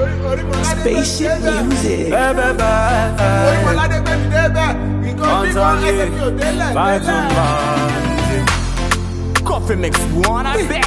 Spaceship music. Coffee mix one I bet.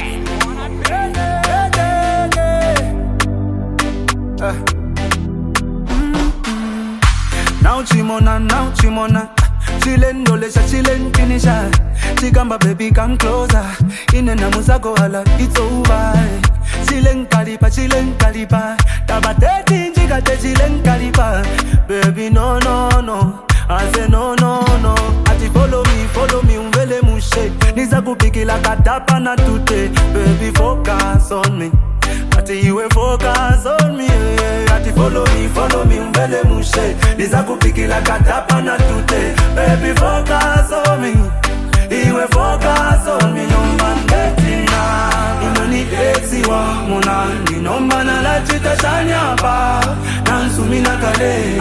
Now Chimona Chillen dolesha, chillen finisher. Chigamba baby come closer. Inena musako hala, it's over. Chillen kalipa Tabateti njigate chillen kalipa. Baby no I say no Ati follow me umvele mushe. Niza kupikila katapa na tute. Baby focus on me. Ati iwe focus on me, Ati follow me, umbele mushe. Niza kupikila katapa na tute. Baby focus on me, iwe focus on me. Nomba ngetina, inoni exi wa munandi. Nomba na la chita shanyapa, nansumi na kale.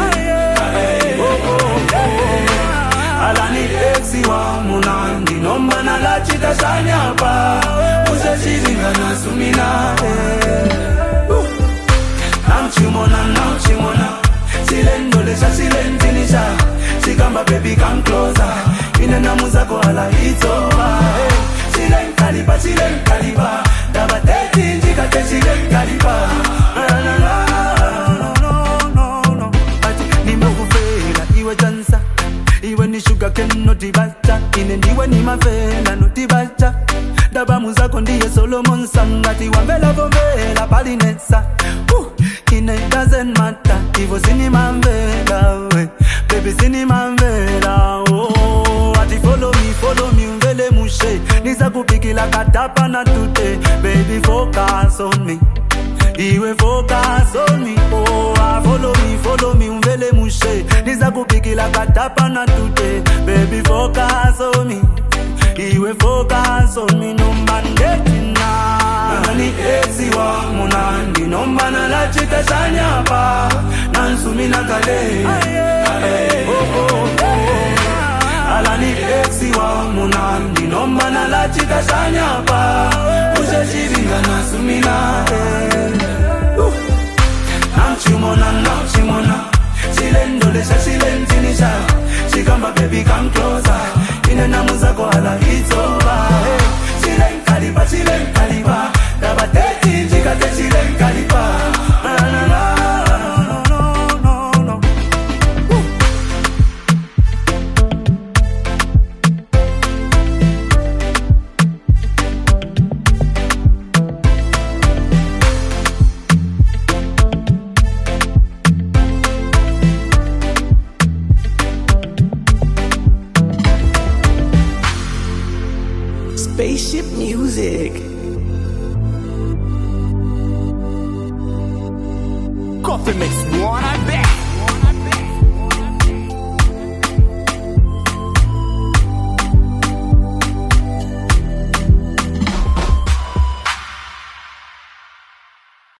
Alani exi wa munandi. Nomba na la chita shanyapa, use chizinga na sumina. Now Chimona Silen dolesha, silen finisher. Chigamba baby come closer. Inena musako hala, it's over. Silen kalipa Tabateti njikate silen kalipa. No Ati nimekufela iwe chansa. Iwe ni sugar cane no tibacha. Iwe ni mafela no tibacha. Daba muzako ndiye Solomon Sangati. Wambela vovela palinesa. It doesn't matter. Ivo sini mambela we. Baby sini mambela. Oh, ati follow me umvele mushe. Niza kupikila katapa na tute. Baby focus on me. Iwe focus on me. Oh, follow me umvele mushe. Niza kupikila katapa na tute. Baby focus on me. Iwe focus on me. Nomba ngetina. Nani exi wa munandi. Nomba na la chita shanyapa, nansumi na kale. Alani exi wa munandi. Nomba na la chita shanyapa, use chiringa na sumina. Now Chimona Silen dolesha, silen finisher. Chigamba baby come closer. Inena musako hala, it's over. Silen kalipa Tabateti njikate silen kalipa. No. Spaceship music. Coffee mix one